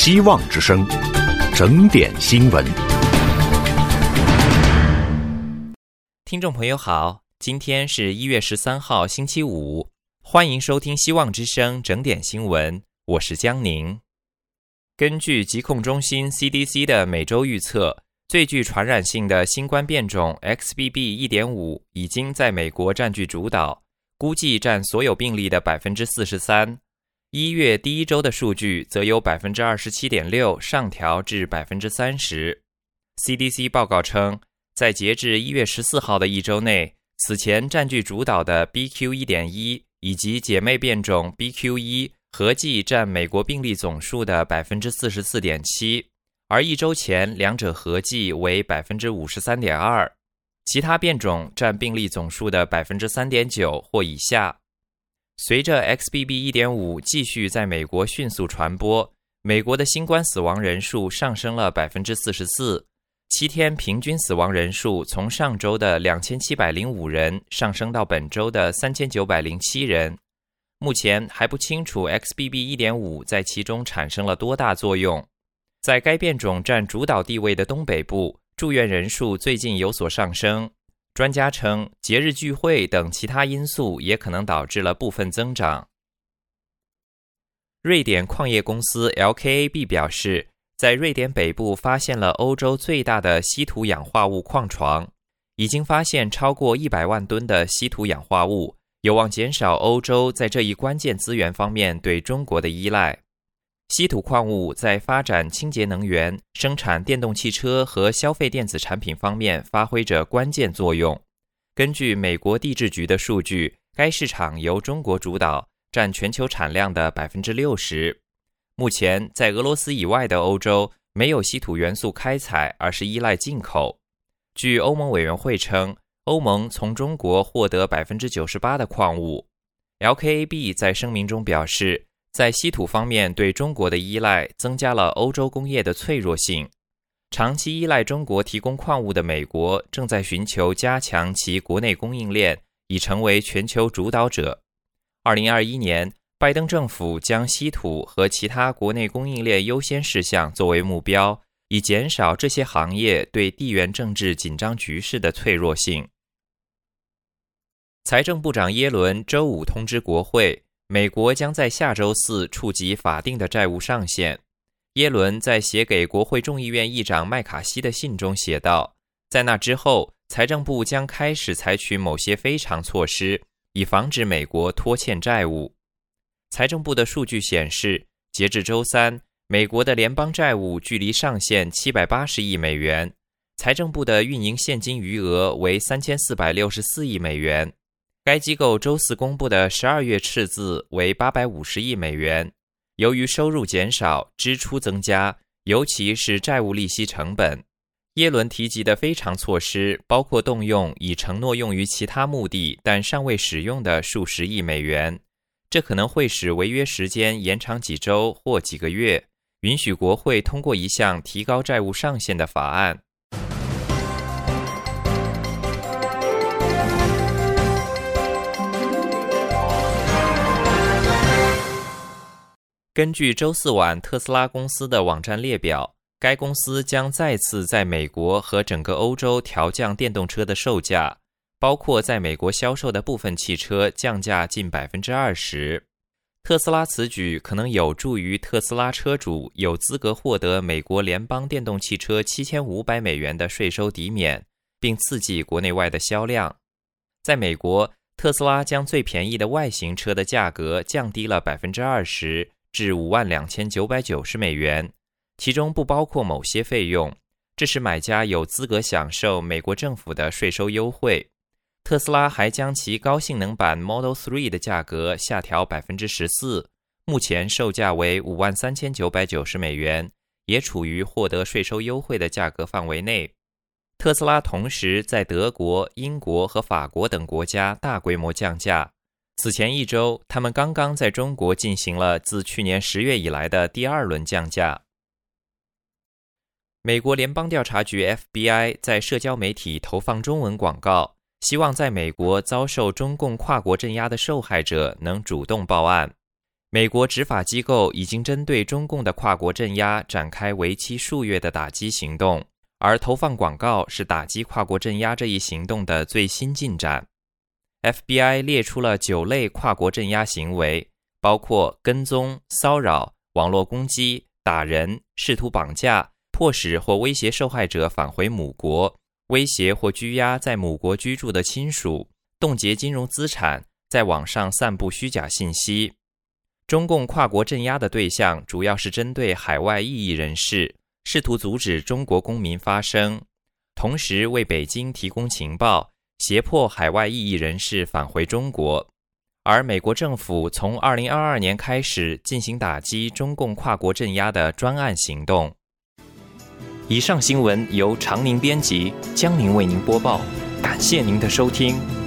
希望之声，整点新闻。 听众朋友好，今天是1月13号星期五，欢迎收听希望之声整点新闻，我是江宁。根据疾控中心 CDC 的每周预测，最具传染性的新冠变种 XBB.1.5 已经在美国占据主导，估计占所有病例的 43%。1月第一周的数据则由 27.6% 上调至 30%。 CDC 报告称，在截至1月14号的一周内，此前占据主导的 BQ.1.1 以及姐妹变种 BQ.1 合计占美国病例总数的 44.7%， 而一周前两者合计为 53.2%， 其他变种占病例总数的 3.9% 或以下。随着 XBB.1.5 继续在美国迅速传播，美国的新冠死亡人数上升了 44%， 7天平均死亡人数从上周的2705人上升到本周的3907人。目前还不清楚 XBB.1.5 在其中产生了多大作用。在该变种占主导地位的东北部，住院人数最近有所上升。专家称，节日聚会等其他因素也可能导致了部分增长。瑞典矿业公司 LKAB 表示，在瑞典北部发现了欧洲最大的稀土氧化物矿床，已经发现超过100万吨的稀土氧化物，有望减少欧洲在这一关键资源方面对中国的依赖。稀土矿物在发展清洁能源、生产电动汽车和消费电子产品方面发挥着关键作用。根据美国地质局的数据，该市场由中国主导，占全球产量的 60%。 目前在俄罗斯以外的欧洲没有稀土元素开采，而是依赖进口。据欧盟委员会称，欧盟从中国获得 98% 的矿物。 LKAB 在声明中表示，在稀土方面对中国的依赖增加了欧洲工业的脆弱性。长期依赖中国提供矿物的美国正在寻求加强其国内供应链，以成为全球主导者。2021年，拜登政府将稀土和其他国内供应链优先事项作为目标，以减少这些行业对地缘政治紧张局势的脆弱性。财政部长耶伦周五通知国会，美国将在下周四触及法定的债务上限。耶伦在写给国会众议院议长麦卡锡的信中写道，在那之后，财政部将开始采取某些非常措施，以防止美国拖欠债务。财政部的数据显示，截至周三，美国的联邦债务距离上限780亿美元，财政部的运营现金余额为3464亿美元。该机构周四公布的12月赤字为850亿美元。由于收入减少，支出增加，尤其是债务利息成本。耶伦提及的非常措施包括动用已承诺用于其他目的但尚未使用的数十亿美元，这可能会使违约时间延长几周或几个月，允许国会通过一项提高债务上限的法案。根据周四晚特斯拉公司的网站列表，该公司将再次在美国和整个欧洲调降电动车的售价，包括在美国销售的部分汽车降价近 20%。 特斯拉此举可能有助于特斯拉车主有资格获得美国联邦电动汽车7500美元的税收抵免，并刺激国内外的销量。在美国，特斯拉将最便宜的外形车的价格降低了 20%，至52990美元，其中不包括某些费用，这使买家有资格享受美国政府的税收优惠。特斯拉还将其高性能版 Model 3的价格下调 14%， 目前售价为53990美元，也处于获得税收优惠的价格范围内。特斯拉同时在德国、英国和法国等国家大规模降价。此前一周，他们刚刚在中国进行了自去年10月以来的第2轮降价。美国联邦调查局 FBI 在社交媒体投放中文广告，希望在美国遭受中共跨国镇压的受害者能主动报案。 美国执法机构已经针对中共的跨国镇压展开为期数月的打击行动，而投放广告是打击跨国镇压这一行动的最新进展。FBI 列出了9类跨国镇压行为，包括跟踪、骚扰、网络攻击、打人、试图绑架、迫使或威胁受害者返回母国、威胁或拘押在母国居住的亲属、冻结金融资产、在网上散布虚假信息。中共跨国镇压的对象主要是针对海外异议人士，试图阻止中国公民发声，同时为北京提供情报，胁迫海外异议人士返回中国。而美国政府从2022年开始进行打击中共跨国镇压的专案行动。以上新闻由常宁编辑，江宁为您播报，感谢您的收听。